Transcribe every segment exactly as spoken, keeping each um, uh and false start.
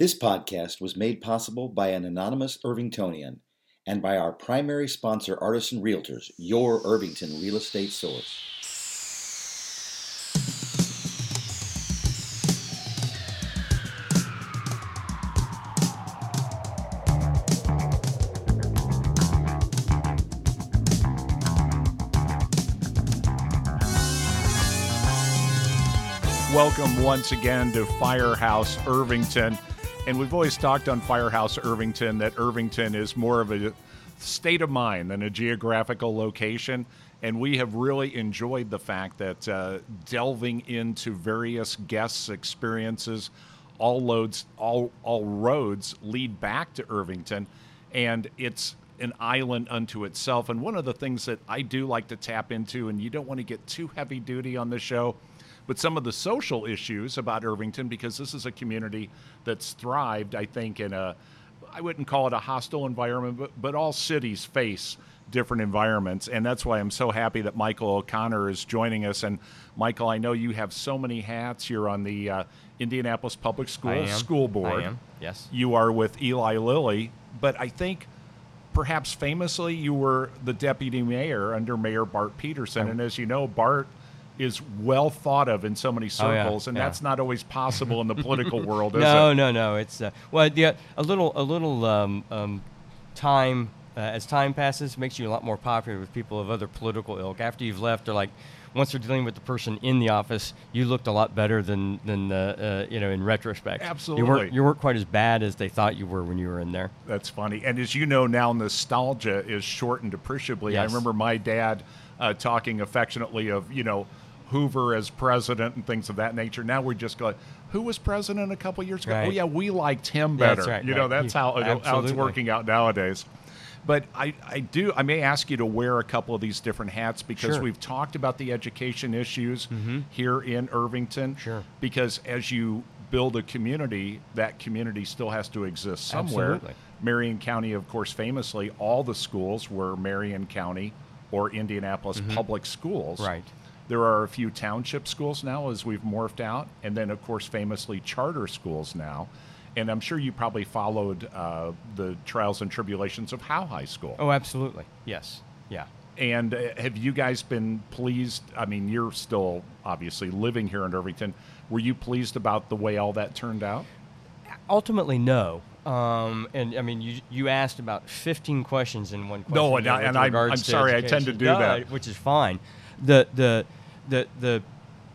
This podcast was made possible by an anonymous Irvingtonian and by our primary sponsor, Artisan Realtors, your Irvington real estate source. Welcome once again to Firehouse Irvington. And we've always talked on Firehouse Irvington that Irvington is more of a state of mind than a geographical location. And we have really enjoyed the fact that uh, delving into various guests' experiences, all loads, all all roads lead back to Irvington, and it's an island unto itself. And one of the things that I do like to tap into, and you don't want to get too heavy duty on the show, but some of the social issues about Irvington, because this is a community that's thrived, I think, in a, I wouldn't call it a hostile environment, but, but all cities face different environments. And that's why I'm so happy that Michael O'Connor is joining us. And Michael, I know you have so many hats. You're on the uh, Indianapolis Public Schools School Board. I am, yes. You are with Eli Lilly, but I think perhaps famously you were the deputy mayor under Mayor Bart Peterson. And as you know, Bart is well thought of in so many circles, oh, yeah, and yeah. that's not always possible in the political world, is no, it? No, no, no. It's uh, well, the, a little, a little um, um, time uh, as time passes makes you a lot more popular with people of other political ilk. After you've left, or like once they're dealing with the person in the office, you looked a lot better than than uh, uh, you know in retrospect. Absolutely, you weren't you weren't quite as bad as they thought you were when you were in there. That's funny, and as you know now, nostalgia is shortened appreciably. Yes. I remember my dad uh, talking affectionately of you know. Hoover as president and things of that nature. Now we just go, who was president a couple years ago? Right. Oh, yeah, we liked him Yeah, better. that's right, you right. know, that's how, how it's Absolutely. working out nowadays. But I, I do, I may ask you to wear a couple of these different hats because Sure. we've talked about the education issues Mm-hmm. here in Irvington. Sure. Because as you build a community, that community still has to exist somewhere. Absolutely. Marion County, of course, famously, all the schools were Marion County or Indianapolis Mm-hmm. Public Schools. Right. There are a few township schools now as we've morphed out, and then, of course, famously charter schools now. And I'm sure you probably followed uh, the trials and tribulations of Howe High School. Oh, absolutely. Yes. Yeah. And uh, have you guys been pleased? I mean, you're still obviously living here in Irvington. Were you pleased about the way all that turned out? Ultimately, no. Um, and I mean, you you asked about fifteen questions in one question. No, and, you know, I, and with I'm, regards I'm to sorry, I tend to education. do No, that. which is fine. The the the the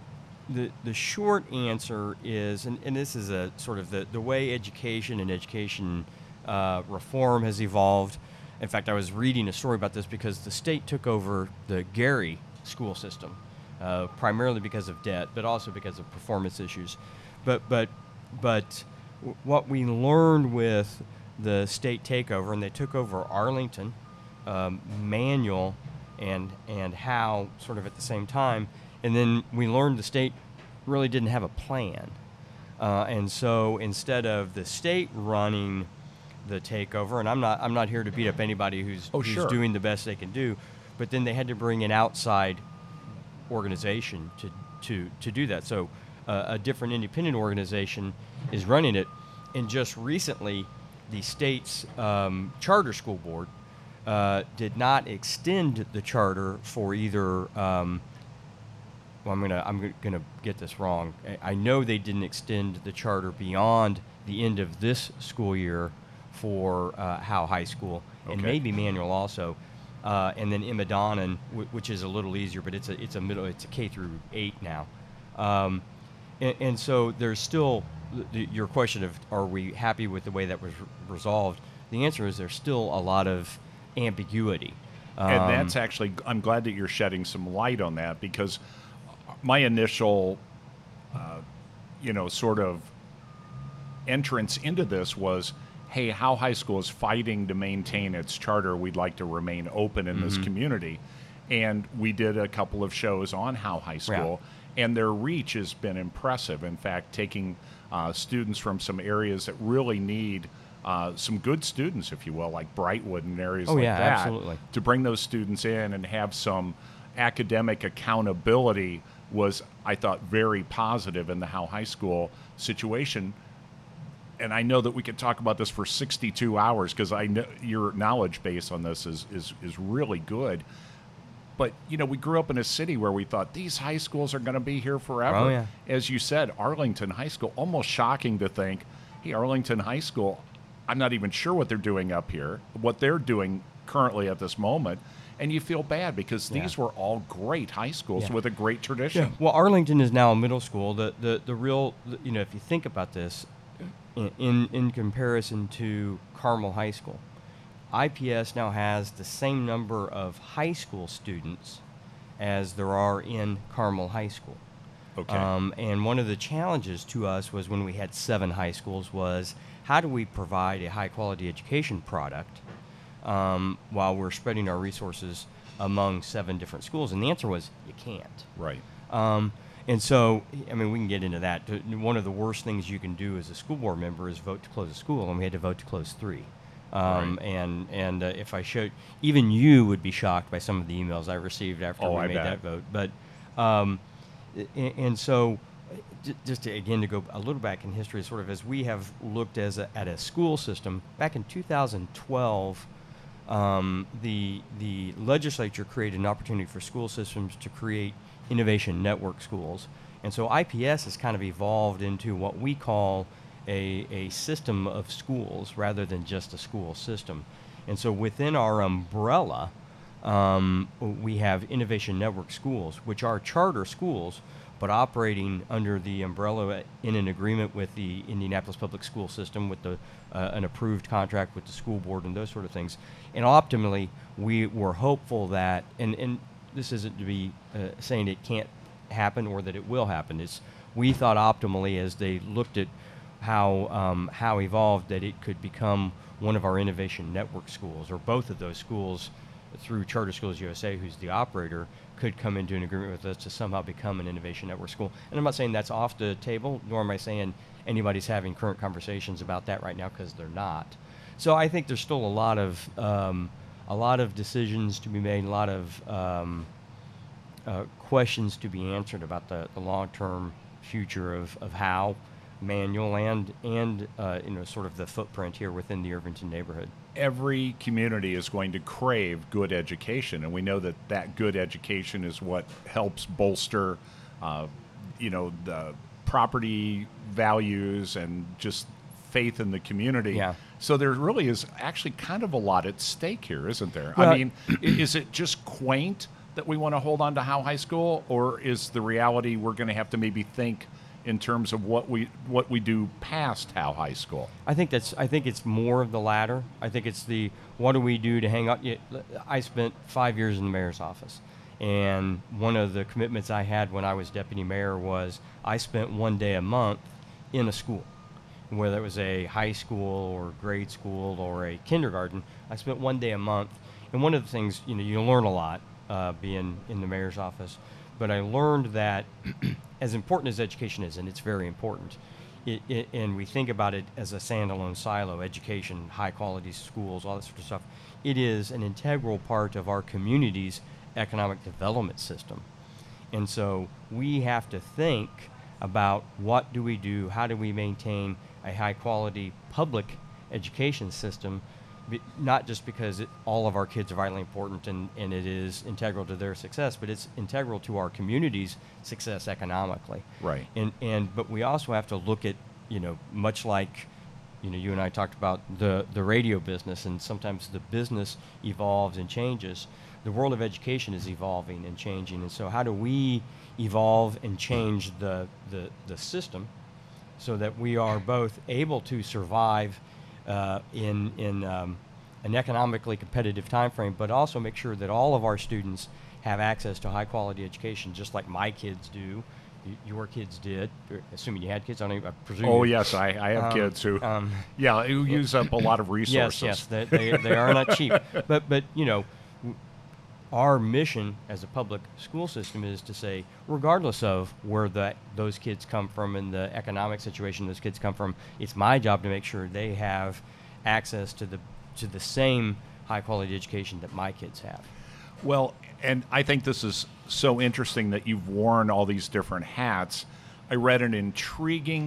the the short answer is, and, and this is a sort of the, the way education and education uh, reform has evolved. In fact, I was reading a story about this because the state took over the Gary school system, uh, primarily because of debt, but also because of performance issues. But but but what we learned with the state takeover, and they took over Arlington, um, Manual, and and Howe sort of at the same time, and then we learned the state really didn't have a plan, uh, and so instead of the state running the takeover, and I'm not I'm not here to beat up anybody who's, Oh, who's sure. doing the best they can do, but then they had to bring an outside organization to to to do that. So uh, a different independent organization is running it, and just recently, the state's um, charter school board uh, did not extend the charter for either. Um, well, I'm gonna I'm gonna get this wrong. I, I know they didn't extend the charter beyond the end of this school year for uh, Howe High School, and Okay. maybe Manual also. Uh, and then Immodonen, w- which is a little easier, but it's a it's a middle it's a K through eight now, um, and, and so there's still th- your question of are we happy with the way that was re- resolved? The answer is there's still a lot of ambiguity, um, And that's actually, I'm glad that you're shedding some light on that because my initial, uh, you know, sort of entrance into this was, hey, Howe High School is fighting to maintain its charter. We'd like to remain open in Mm-hmm. this community. And we did a couple of shows on Howe High School, and their reach has been impressive. In fact, taking uh, students from some areas that really need uh, some good students, if you will, like Brightwood and areas Oh, like yeah, that, absolutely. to bring those students in and have some academic accountability was, I thought, very positive in the Howe High School situation. and I know that we could talk about this for sixty-two hours because I know your knowledge base on this is, is, is really good. But, you know, we grew up in a city where we thought these high schools are going to be here forever. Oh, yeah. As you said, Arlington High School, almost shocking to think, hey, Arlington High School, I'm not even sure what they're doing up here, what they're doing currently at this moment. And you feel bad because Yeah. these were all great high schools Yeah. with a great tradition. Well, Arlington is now a middle school. The, the, the real, you know, if you think about this, in, in, in comparison to Carmel High School, I P S now has the same number of high school students as there are in Carmel High School. Okay. Um, and one of the challenges to us was when we had seven high schools was how do we provide a high quality education product um, while we're spreading our resources among seven different schools? And the answer was you can't. Right. Um, and so, I mean, we can get into that. One of the worst things you can do as a school board member is vote to close a school, and we had to vote to close three. Um, Right. And and uh, if I showed, even you would be shocked by some of the emails I received after Oh, we I made bet. that vote. But um, and, and so, j- just to, again to go a little back in history, sort of as we have looked as a, at a school system back in two thousand twelve, um, the the legislature created an opportunity for school systems to create innovation network schools, and so I P S has kind of evolved into what we call A, a system of schools rather than just a school system. And so within our umbrella, um, we have Innovation Network Schools, which are charter schools, but operating under the umbrella in an agreement with the Indianapolis Public School System, with the, uh, an approved contract with the school board and those sort of things. And optimally, we were hopeful that, and, and this isn't to be uh, saying it can't happen or that it will happen, it's we thought optimally as they looked at how um, how evolved that it could become one of our innovation network schools, or both of those schools through Charter Schools U S A, who's the operator, could come into an agreement with us to somehow become an innovation network school. And I'm not saying that's off the table, nor am I saying anybody's having current conversations about that right now, because they're not. So I think there's still a lot of um, a lot of decisions to be made, a lot of um, uh, questions to be answered about the, the long-term future of, of how manual and and uh, you know sort of the footprint here within the Irvington neighborhood. Every community is going to crave good education, and we know that that good education is what helps bolster, uh, you know, the property values and just faith in the community. Yeah. So there really is actually kind of a lot at stake here, isn't there? Well, I mean, i- is it just quaint that we want to hold on to Howe High School, or is the reality we're going to have to maybe think in terms of what we what we do past Howe High School? I think that's. I think it's more of the latter. I think it's the what do we do to hang out. I spent five years in the mayor's office, and one of the commitments I had when I was deputy mayor was I spent one day a month in a school, whether it was a high school or grade school or a kindergarten. I spent one day a month, and one of the things, you know, you learn a lot uh, being in the mayor's office. But I learned that as important as education is, and it's very important, it, it, and we think about it as a standalone silo, education, high quality schools, all that sort of stuff, it is an integral part of our community's economic development system. And so we have to think about what do we do, how do we maintain a high quality public education system, be- not just because it, all of our kids are vitally important and, and it is integral to their success, but it's integral to our community's success economically. Right. And and but we also have to look at, you know, much like, you know, you and I talked about the, the radio business, and sometimes the business evolves and changes. The world of education is evolving and changing, and so how do we evolve and change the, the, the system so that we are both able to survive uh, in, in um, an economically competitive time frame, but also make sure that all of our students have access to high quality education, just like my kids do, y- your kids did, assuming you had kids. I, don't even, I presume. Oh you- yes, I, I have Um, kids who, um, yeah, who use up a lot of resources. Yes, yes, they, they, they are not cheap. But, but you know, w- our mission as a public school system is to say, regardless of where that those kids come from and the economic situation those kids come from, it's my job to make sure they have access to the to the same high quality education that my kids have. Well, and I think this is so interesting that you've worn all these different hats. I read an intriguing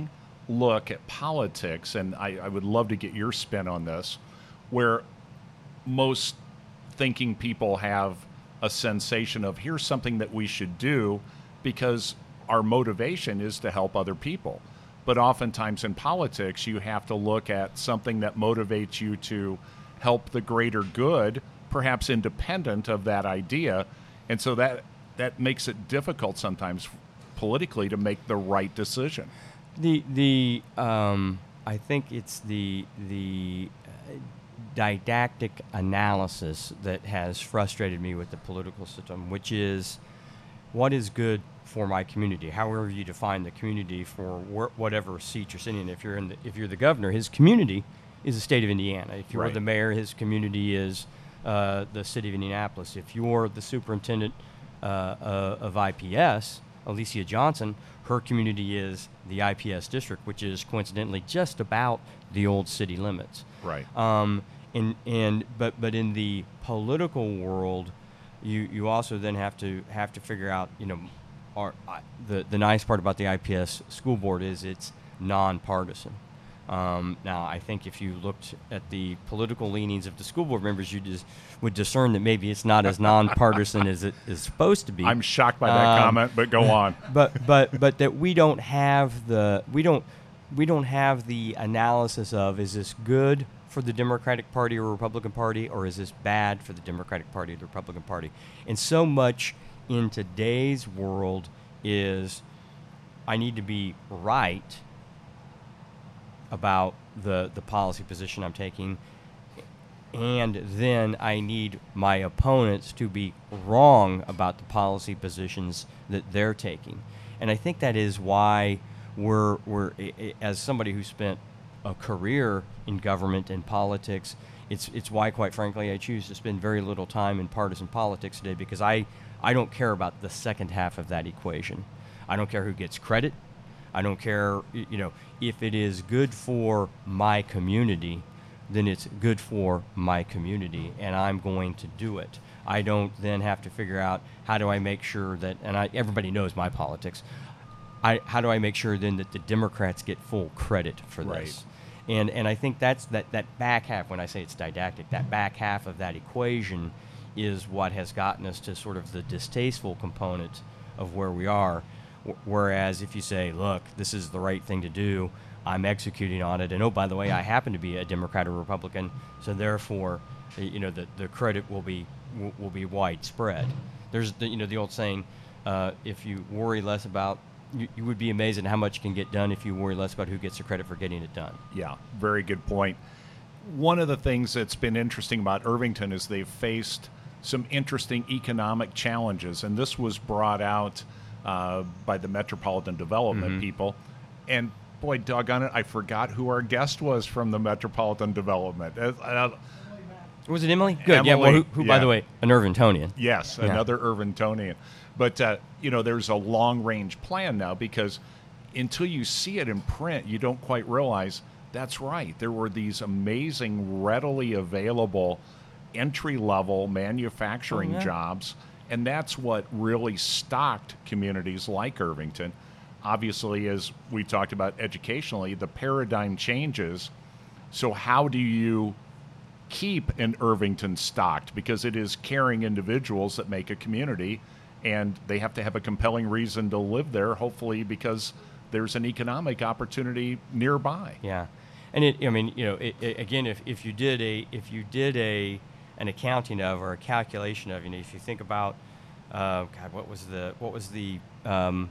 look at politics, and I, I would love to get your spin on this, where most thinking people have a sensation of here's something that we should do because our motivation is to help other people. But oftentimes in politics, you have to look at something that motivates you to help the greater good, perhaps independent of that idea. And so that that makes it difficult sometimes politically to make the right decision. The the um, I think it's the the uh, didactic analysis that has frustrated me with the political system, which is what is good for my community, however you define the community for wh- whatever seat you're sitting in. If you're in the, if you're the governor, his community is the state of Indiana. If you're Right. the mayor, his community is uh, the city of Indianapolis. If you're the superintendent uh, uh, of I P S, Alicia Johnson, her community is the I P S district, which is coincidentally just about the old city limits. Right. Um, and and but but in the political world, you you also then have to have to figure out, you know, are, uh, the the nice part about the I P S school board is it's nonpartisan. Um, now, I think if you looked at the political leanings of the school board members, you just would discern that maybe it's not as nonpartisan as it is supposed to be. I'm shocked by that Um, comment, but go on. But but but that we don't have the we don't we don't have the analysis of, is this good for the Democratic Party or Republican Party, or is this bad for the Democratic Party or the Republican Party? And so much in today's world is, I need to be right about the, the policy position I'm taking, and then I need my opponents to be wrong about the policy positions that they're taking. And I think that is why we're, we're i- i- as somebody who spent a career in government and politics, it's, it's why, quite frankly, I choose to spend very little time in partisan politics today, because I, I don't care about the second half of that equation. I don't care who gets credit. I don't care, y- you know, if it is good for my community, then it's good for my community, and I'm going to do it. I don't then have to figure out how do I make sure that, and I, everybody knows my politics, I, how do I make sure then that the Democrats get full credit for this? Right. And and I think that's that, that back half, when I say it's didactic, that back half of that equation is what has gotten us to sort of the distasteful component of where we are. Wh- Whereas if you say, look, this is the right thing to do, I'm executing on it, and oh, by the way, I happen to be a Democrat or Republican, so therefore, y- you know, the, the credit will be will, will be widespread. There's the, you know, the old saying, uh, if you worry less about, you, you would be amazed at how much can get done if you worry less about who gets the credit for getting it done. Yeah, very good point. One of the things that's been interesting about Irvington is they've faced some interesting economic challenges, and this was brought out uh, by the Metropolitan Development Mm-hmm. people. And boy, doggone it, I forgot who our guest was from the Metropolitan Development. Uh, uh, Was it Emily? Good. yeah. Well, Emily, who, who by yeah. the way, an Irvingtonian. Yes, Yeah. another Irvingtonian. But, uh, you know, there's a long-range plan now, because until you see it in print, you don't quite realize that's right. There were these amazing, readily available, entry-level manufacturing Oh, yeah. jobs, and that's what really stocked communities like Irvington. Obviously, as we talked about educationally, the paradigm changes. So how do you keep an Irvington stocked? Because it is caring individuals that make a community, and they have to have a compelling reason to live there, hopefully because there's an economic opportunity nearby. Yeah, and it. I mean, you know, it, it, again, if, if you did a if you did a an accounting of, or a calculation of, you know, if you think about, uh, God, what was the what was the um,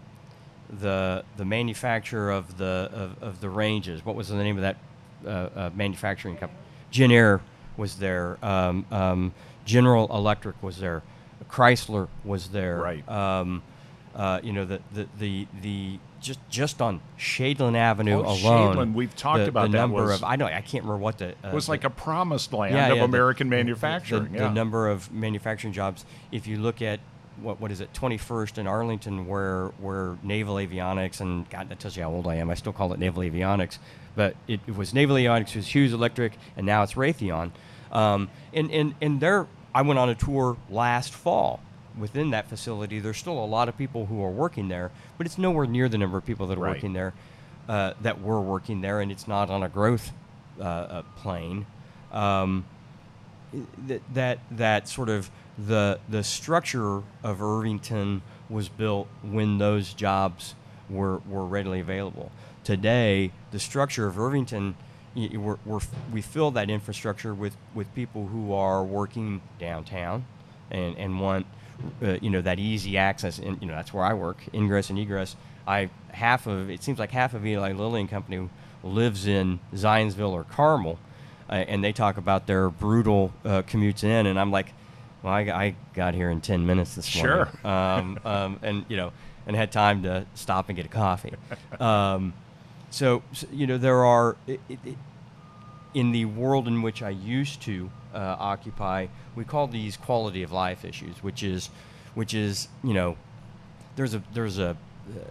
the the manufacturer of the of, of the ranges? What was the name of that uh, uh, manufacturing company? Genair was there. Um, um, General Electric was there. Chrysler was there. Right. Um, uh, you know, the the the, the just just on Shadeland Avenue Oh, alone. Shadeland, we've talked the, about the that number was- of I know I can't remember what the uh, It was like a promised land yeah, of yeah, the- American the- manufacturing. The, yeah. the number of manufacturing jobs. If you look at what what is it, twenty-first in Arlington, where where Naval Avionics, and God, that tells you how old I am. I still call it Naval Avionics, but it, it was Naval Avionics, it was Hughes Electric, and now it's Raytheon. Um, and and and there, I went on a tour last fall. Within that facility, there's still a lot of people who are working there, but it's nowhere near the number of people that are Right. working there. uh, that were working there, and it's not on a growth uh, uh, plane. Um, that that that sort of the the structure of Irvington was built when those jobs were were readily available. Today, the structure of Irvington, y- we're, we're, we fill that infrastructure with, with people who are working downtown, and and want uh, you know that easy access. And you know that's where I work, ingress and egress. I half of it seems like half of Eli Lilly and Company lives in Zionsville or Carmel. Uh, and they talk about their brutal uh, commutes in, and I'm like, well, I, I got here in ten minutes this morning. Sure. Um, um, and, you know, and had time to stop and get a coffee. Um, so, so, you know, there are, it, it, it, in the world in which I used to uh, occupy, we call these quality of life issues, which is, which is, you know, there's a, there's a, uh,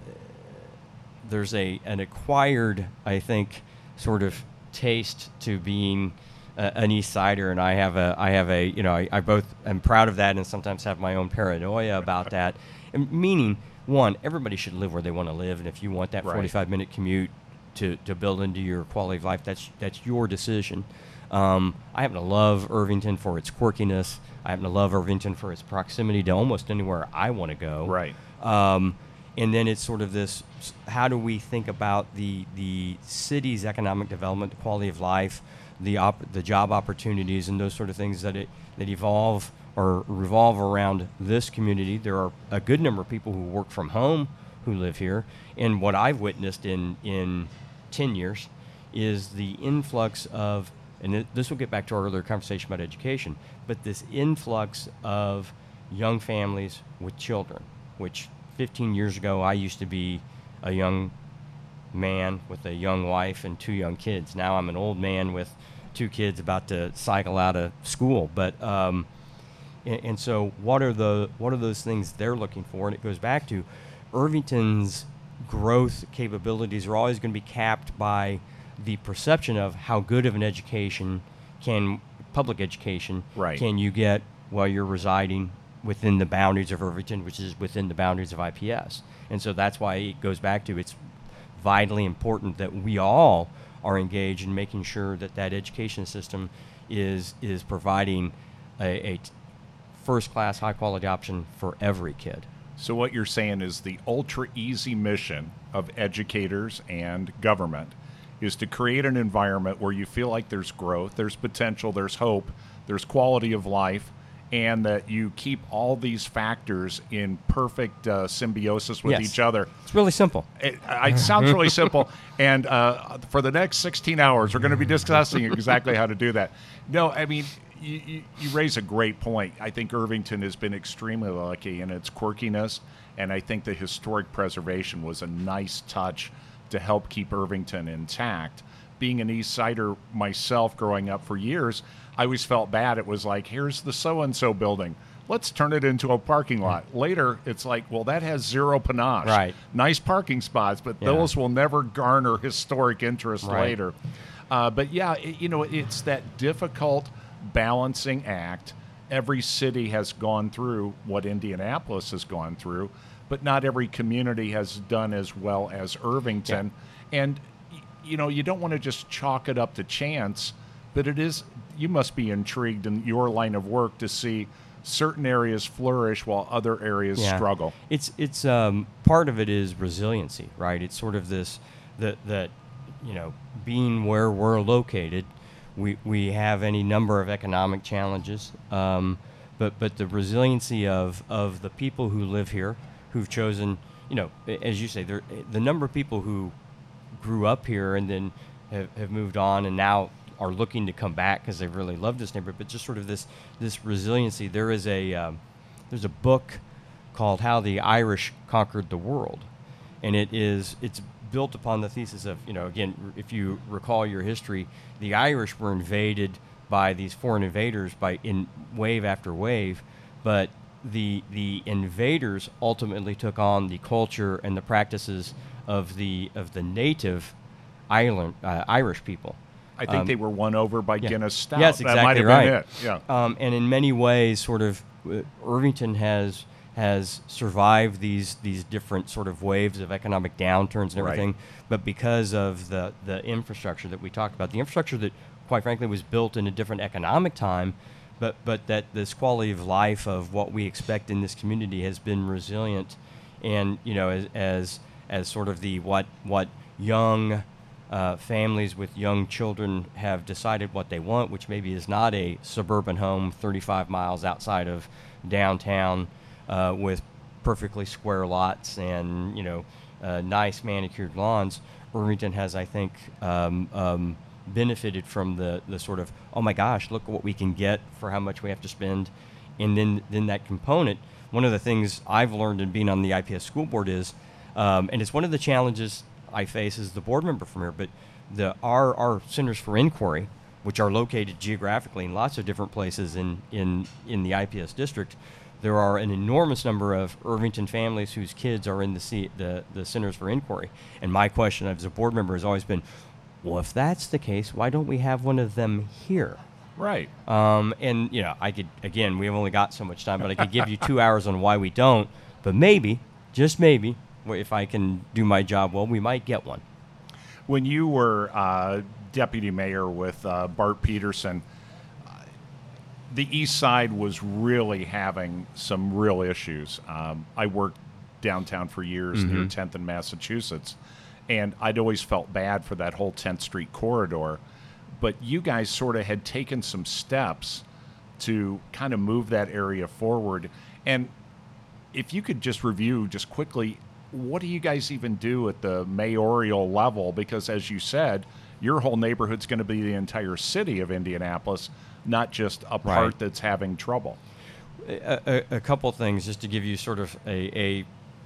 there's a, an acquired, I think, sort of taste to being uh, an East Sider, and I have a, I have a, you know, I, I both am proud of that, and sometimes have my own paranoia about that. And meaning, one, everybody should live where they want to live, and if you want that Right. forty-five minute commute to, to build into your quality of life, that's that's your decision. Um, I happen to love Irvington for its quirkiness. I happen to love Irvington for its proximity to almost anywhere I want to go. Right. Um, and then it's sort of this, how do we think about the the city's economic development, the quality of life, the op- the job opportunities, and those sort of things that it that evolve or revolve around this community. There are a good number of people who work from home who live here, and what I've witnessed in in ten years is the influx of, and th- this will get back to our earlier conversation about education, but this influx of young families with children, which fifteen years ago, I used to be a young man with a young wife and two young kids. Now I'm an old man with two kids about to cycle out of school. But um, and, and so, what are the what are those things they're looking for? And it goes back to Irvington's growth capabilities are always going to be capped by the perception of how good of an education can public education Right. can you get while you're residing within the boundaries of Irvington, which is within the boundaries of I P S. And so that's why it goes back to it's vitally important that we all are engaged in making sure that that education system is is providing a, a first-class, high-quality option for every kid. So what you're saying is the ultra easy mission of educators and government is to create an environment where you feel like there's growth, there's potential, there's hope, there's quality of life, and that you keep all these factors in perfect uh, symbiosis with Yes. each other. It's really simple. It, it sounds really simple, and uh, for the next sixteen hours, we're going to be discussing exactly how to do that. No, I mean, you, you, you raise a great point. I think Irvington has been extremely lucky in its quirkiness, and I think the historic preservation was a nice touch to help keep Irvington intact. Being an East Sider myself growing up for years, I always felt bad. It was like, here's the so-and-so building. Let's turn it into a parking lot. Later, it's like, well, that has zero panache. Right. Nice parking spots, but Yeah. those will never garner historic interest Right. later. Uh, but yeah, it, you know, it's that difficult balancing act. Every city has gone through what Indianapolis has gone through, but not every community has done as well as Irvington. And, y- you know, you don't want to just chalk it up to chance, but it is, you must be intrigued in your line of work to see certain areas flourish while other areas Yeah. struggle. It's it's um, part of it is resiliency, right? It's sort of this that that you know being where we're located, we we have any number of economic challenges, um, but but the resiliency of of the people who live here, who've chosen, you know, a- as you say, there the number of people who grew up here and then have, have moved on and now are looking to come back because they really love this neighborhood, but just sort of this this resiliency. There is a um, there's a book called How the Irish Conquered the World, and it is it's built upon the thesis of, you know, again, if you recall your history, the Irish were invaded by these foreign invaders by in wave after wave, but the the invaders ultimately took on the culture and the practices of the of the native island uh, Irish people. I think Um, they were won over by yeah. Guinness Stout. Yes, That might exactly have right. been it. Yeah. Um, and in many ways, sort of, uh, Irvington has has survived these these different sort of waves of economic downturns and Right. everything, but because of the the infrastructure that we talked about, the infrastructure that, quite frankly, was built in a different economic time, but but that this quality of life of what we expect in this community has been resilient, and you know, as as, as sort of the what what young uh, families with young children have decided what they want, which maybe is not a suburban home thirty-five miles outside of downtown uh, with perfectly square lots and you know uh, nice manicured lawns. Irvington has, I think, um, um, benefited from the, the sort of, oh my gosh, look what we can get for how much we have to spend. And then, then that component, one of the things I've learned in being on the I P S school board is, um, and it's one of the challenges I face as the board member from here, but the our, our centers for inquiry, which are located geographically in lots of different places in, in, in the I P S district, there are an enormous number of Irvington families whose kids are in the, C, the, the centers for inquiry. And my question as a board member has always been, well, if that's the case, why don't we have one of them here? Right. Um, and, you know, I could, again, we've only got so much time, but I could give you two hours on why we don't. But maybe, just maybe, if I can do my job well, we might get one. When you were uh, deputy mayor with uh, Bart Peterson, uh, the east side was really having some real issues. Um, I worked downtown for years Mm-hmm. near tenth and Massachusetts, and I'd always felt bad for that whole tenth Street corridor. But you guys sort of had taken some steps to kind of move that area forward. And if you could just review just quickly, what do you guys even do at the mayoral level? Because as you said, your whole neighborhood's going to be the entire city of Indianapolis, not just a part Right. that's having trouble. A, a, a couple things just to give you sort of a,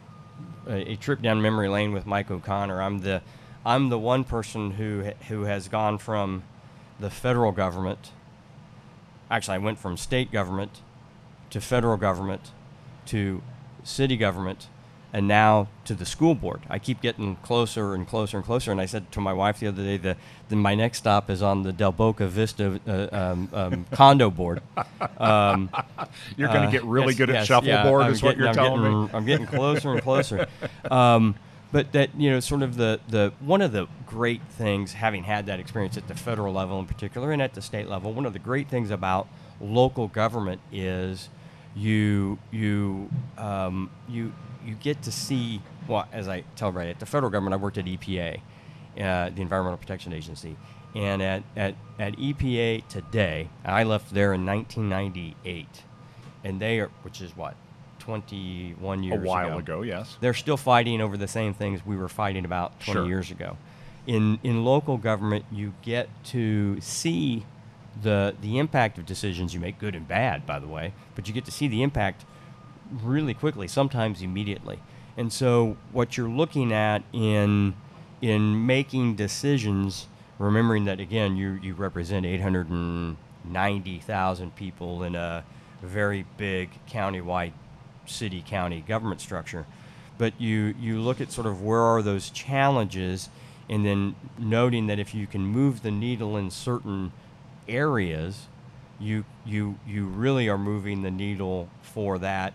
a, a trip down memory lane with Mike O'Connor. I'm the, I'm the one person who, who has gone from the federal government. Actually, I went from state government to federal government to city government, and now to the school board. I keep getting closer and closer and closer. And I said to my wife the other day that then my next stop is on the Del Boca Vista uh, um, um, condo board. Um, You're going to uh, get really yes, good at yes, shuffleboard, yeah, is what getting- you're I'm telling getting, me. I'm getting closer and closer. Um, but that, you know, sort of the, the one of the great things, having had that experience at the federal level in particular and at the state level, one of the great things about local government is you you um, you you get to see, well, as I tell right at the federal government, I worked at E P A, uh, the Environmental Protection Agency, and at, at, at E P A today, I left there in nineteen ninety-eight, and they are, which is what, twenty-one A years while ago. ago, yes. They're still fighting over the same things we were fighting about twenty Sure. years ago. In in local government, you get to see the the impact of decisions you make, good and bad, by the way, but you get to see the impact really quickly, sometimes immediately. And so what you're looking at in in making decisions, remembering that again you you represent eight hundred ninety thousand people in a very big countywide city county government structure, but you you look at sort of where are those challenges, and then noting that if you can move the needle in certain areas, you you you really are moving the needle for that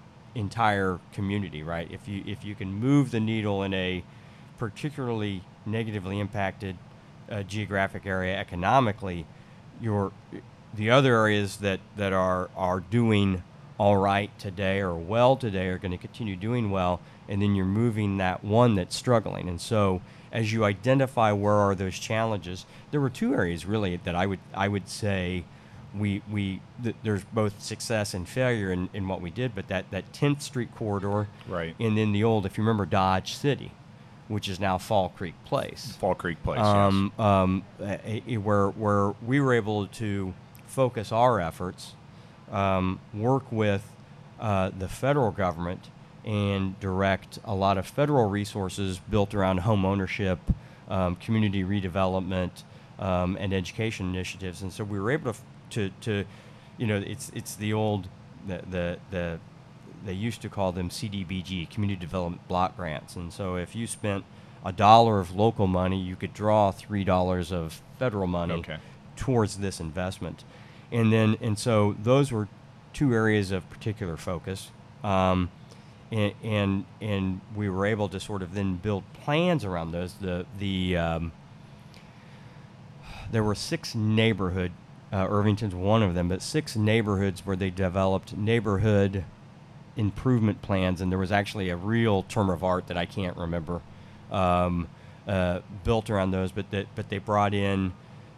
entire community, right? If you if you can move the needle in a particularly negatively impacted uh, geographic area economically, your the other areas that, that are are doing all right today or well today are going to continue doing well, and then you're moving that one that's struggling. And so as you identify where are those challenges, there were two areas really that I would I would say we we th- there's both success and failure in, in what we did, but that, that tenth Street corridor, Right. and then the old, if you remember, Dodge City, which is now Fall Creek Place, Fall Creek Place, um, um, a- a- where where we were able to focus our efforts, um, work with uh, the federal government, and direct a lot of federal resources built around home ownership, um, community redevelopment, um, and education initiatives. And so we were able to, to, to you know, it's it's the old, the, the, the they used to call them C D B G, Community Development Block Grants. And so if you spent a dollar of local money, you could draw three dollars of federal money Okay. towards this investment. And then, and so those were two areas of particular focus. Um, and, and and we were able to sort of then build plans around those. The the um, there were six neighborhood, uh, Irvington's one of them, but six neighborhoods where they developed neighborhood improvement plans, and there was actually a real term of art that I can't remember, um, uh, built around those. But that but they brought in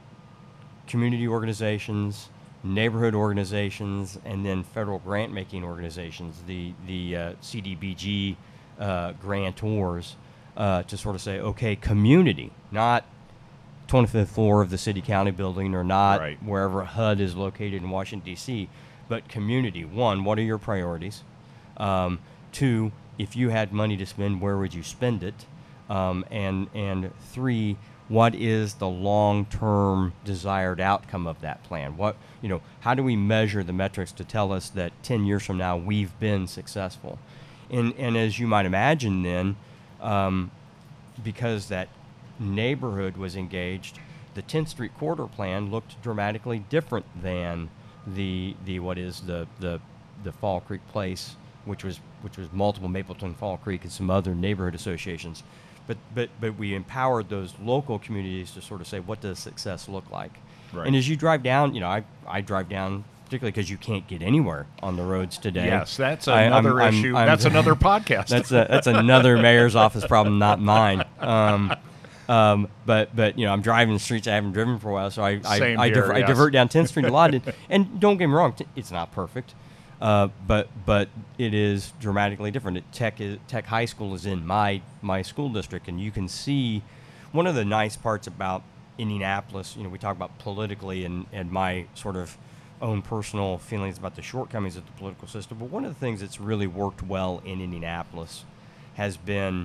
community organizations, neighborhood organizations, and then federal grant-making organizations, the the uh, C D B G uh, grantors, uh, to sort of say, okay, community, not twenty-fifth floor of the city-county building, or not Right. wherever H U D is located in Washington, D C, but community. One, what are your priorities? Um, two, if you had money to spend, where would you spend it? Um, and and three, what is the long-term desired outcome of that plan? What, you know, how do we measure the metrics to tell us that ten years from now we've been successful? And and as you might imagine, then, um, because that neighborhood was engaged, the tenth Street Corridor Plan looked dramatically different than the the what is the the the Fall Creek Place, which was which was multiple Mapleton, Fall Creek, and some other neighborhood associations. But, but but we empowered those local communities to sort of say, what does success look like? Right. And as you drive down, you know, I, I drive down, particularly because you can't get anywhere on the roads today. Yes, that's I- I'm- another I'm- issue. I'm- that's another podcast. That's a, that's another mayor's office problem, not mine. Um, um, but but you know, I'm driving the streets I haven't driven for a while, so I I, Same I, here, diver- I yes. divert down tenth Street a lot. And, and don't get me wrong, t- it's not perfect. Uh, but but it is dramatically different. It, Tech is, Tech High School is in my my school district, and you can see one of the nice parts about Indianapolis. You know, we talk about politically and, and my sort of own personal feelings about the shortcomings of the political system. But one of the things that's really worked well in Indianapolis has been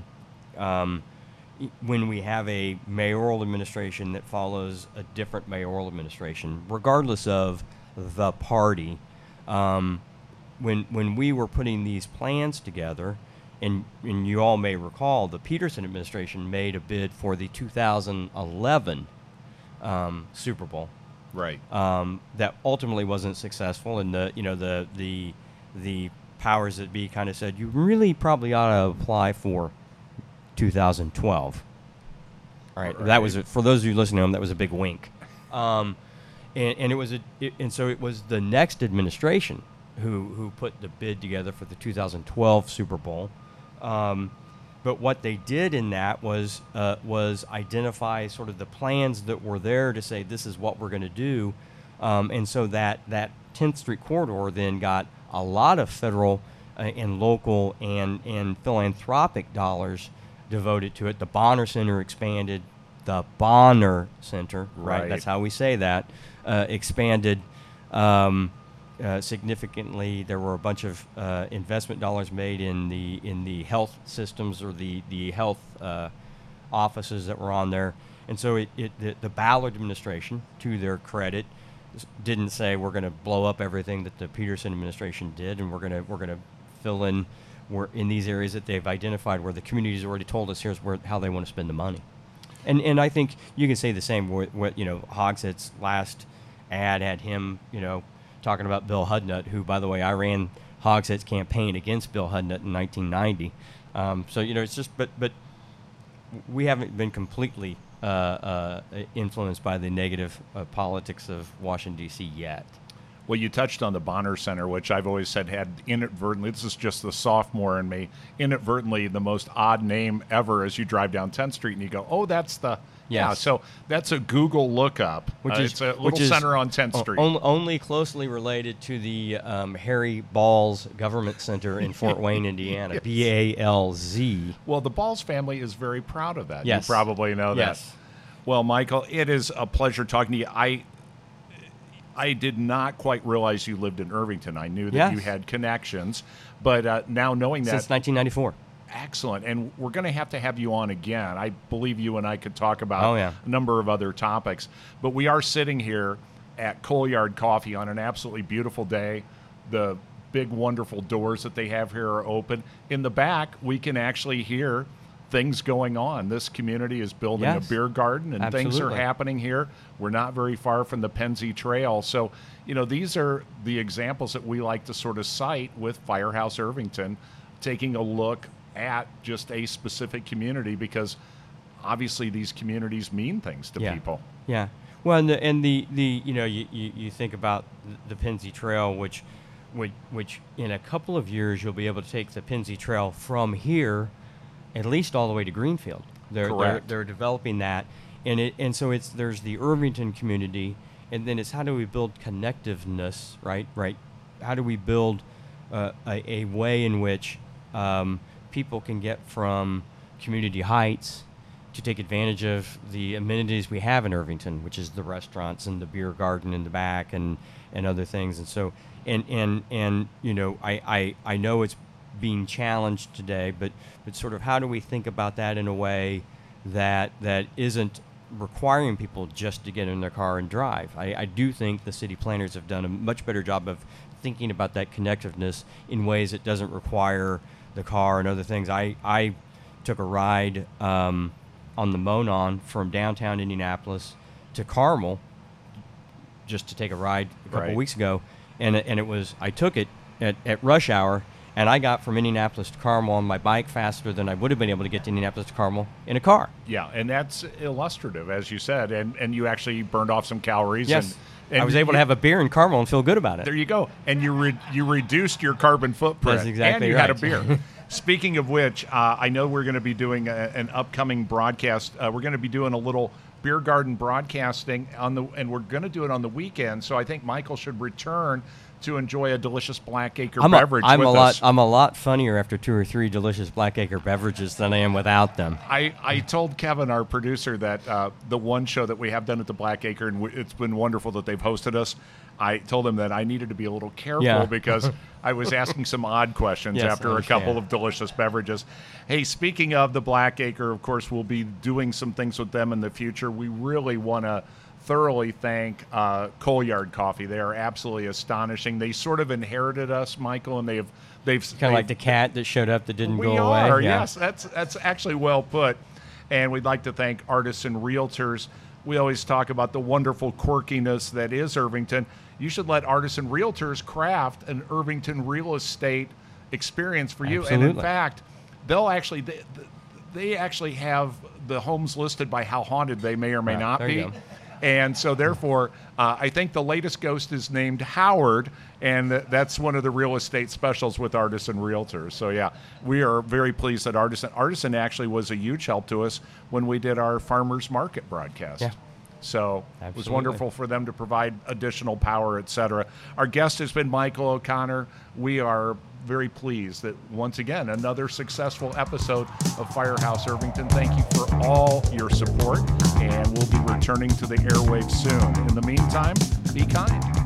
um, i- when we have a mayoral administration that follows a different mayoral administration, regardless of the party. Um, When when we were putting these plans together, and, and you all may recall, the Peterson administration made a bid for the two thousand eleven um, Super Bowl right. um, that ultimately wasn't successful, and the you know the the the powers that be kind of said, you really probably ought to apply for two thousand twelve. All right, Right. that was a, for those of you listening to them, that was a big wink, um, and and it was a it, and so it was the next administration who who put the bid together for the two thousand twelve Super Bowl. Um, but what they did in that was uh, was identify sort of the plans that were there to say this is what we're going to do, um, and so that that tenth Street corridor then got a lot of federal uh, and local and and philanthropic dollars devoted to it. The Bonner Center expanded. The Bonner Center, right? Right. That's how we say that. Uh, expanded. Um, Uh, significantly. There were a bunch of uh, investment dollars made in the in the health systems or the the health uh, offices that were on there, and so it, it the, the Ballard administration, to their credit, s- didn't say we're going to blow up everything that the Peterson administration did, and we're going to we're going to fill in where in these areas that they've identified where the community's already told us here's where how they want to spend the money, and and I think you can say the same with, with you know Hogsett's last ad had him you know. talking about Bill Hudnut, who, by the way, I ran Hogsett's campaign against Bill Hudnut in nineteen ninety. Um, so, you know, it's just, but but we haven't been completely uh, uh, influenced by the negative uh, politics of Washington, D C yet. Well, you touched on the Bonner Center, which I've always said had inadvertently, this is just the sophomore in me, inadvertently the most odd name ever as you drive down tenth Street and you go, oh, that's the, yeah, Yes. so that's a Google lookup. Which Uh, is it's a which little is center on tenth o- Street. on- only closely related to the um, Harry Balls Government Center in Fort Wayne, Indiana, Yes. B A L Z. Well, the Balls family is very proud of that. Yes. You probably know that. Yes. Well, Michael, it is a pleasure talking to you. I I did not quite realize you lived in Irvington. I knew that Yes. you had connections, but uh, now knowing that, Since nineteen ninety-four. excellent. And we're going to have to have you on again. I believe you and I could talk about Oh, yeah. a number of other topics. But we are sitting here at Coalyard Coffee on an absolutely beautiful day. The big, wonderful doors that they have here are open. In the back, we can actually hear things going on. This community is building Yes. a beer garden, and things are Absolutely. happening here. We're not very far from the Pennsy Trail. So, you know, these are the examples that we like to sort of cite with Firehouse Irvington, taking a look at just a specific community, because obviously these communities mean things to Yeah. people. Yeah. Well, and the, and the, the you know, you, you, you think about the Pennsy Trail, which, which, which in a couple of years you'll be able to take the Pennsy Trail from here at least all the way to Greenfield. They're, they're, Correct. they're developing that. And it, and so it's, there's the Irvington community, and then it's how do we build connectiveness, right? Right. How do we build uh, a, a way in which um, people can get from Community Heights to take advantage of the amenities we have in Irvington, which is the restaurants and the beer garden in the back and, and other things. And so, and, and, and, you know, I, I, I know it's being challenged today, but, but sort of how do we think about that in a way that, that isn't requiring people just to get in their car and drive? I, I do think the city planners have done a much better job of thinking about that connectiveness in ways that doesn't require the car and other things. I, I took a ride, um, on the Monon from downtown Indianapolis to Carmel just to take a ride a couple Right. weeks ago. And it, and it was, I took it at, at rush hour, and I got from Indianapolis to Carmel on my bike faster than I would have been able to get to Indianapolis to Carmel in a car. Yeah, and that's illustrative, as you said, and, and you actually burned off some calories. Yes. And, and I was able you, to have a beer in Carmel and feel good about it. There you go. And you re- you reduced your carbon footprint. That's exactly And you had a right. beer. Speaking of which, uh, I know we're going to be doing a, an upcoming broadcast. Uh, we're going to be doing a little beer garden broadcasting on the, and we're going to do it on the weekend. So I think Michael should return to enjoy a delicious Blackacre I'm a, beverage I'm with a lot. us. I'm a lot funnier after two or three delicious Blackacre beverages than I am without them. I, I told Kevin, our producer, that uh, the one show that we have done at the Blackacre, and w- it's been wonderful that they've hosted us, I told him that I needed to be a little careful Yeah. because I was asking some odd questions Yes, I after a couple understand. of delicious beverages. Hey, speaking of the Blackacre, of course, we'll be doing some things with them in the future. We really want to thoroughly thank uh, Coalyard Coffee. They are absolutely astonishing. They sort of inherited us, Michael, and they've they've Kind of like the cat that showed up that didn't we go are, away. Yeah. yes. That's that's actually well put. And we'd like to thank Artisan Realtors. We always talk about the wonderful quirkiness that is Irvington. You should let Artisan Realtors craft an Irvington real estate experience for you. And in Absolutely. fact, they'll actually they, they actually have the homes listed by how haunted they may or may Right, not there be. you go. And so, therefore, uh, I think the latest ghost is named Howard, and th- that's one of the real estate specials with Artisan Realtors. So, yeah, we are very pleased that Artisan Artisan actually was a huge help to us when we did our farmers market broadcast. Yeah. So it was Absolutely. wonderful for them to provide additional power, et cetera. Our guest has been Michael O'Connor. We are very pleased that, once again, another successful episode of Firehouse Irvington. Thank you for all your support, and we'll be returning to the airwaves soon. In the meantime, be kind.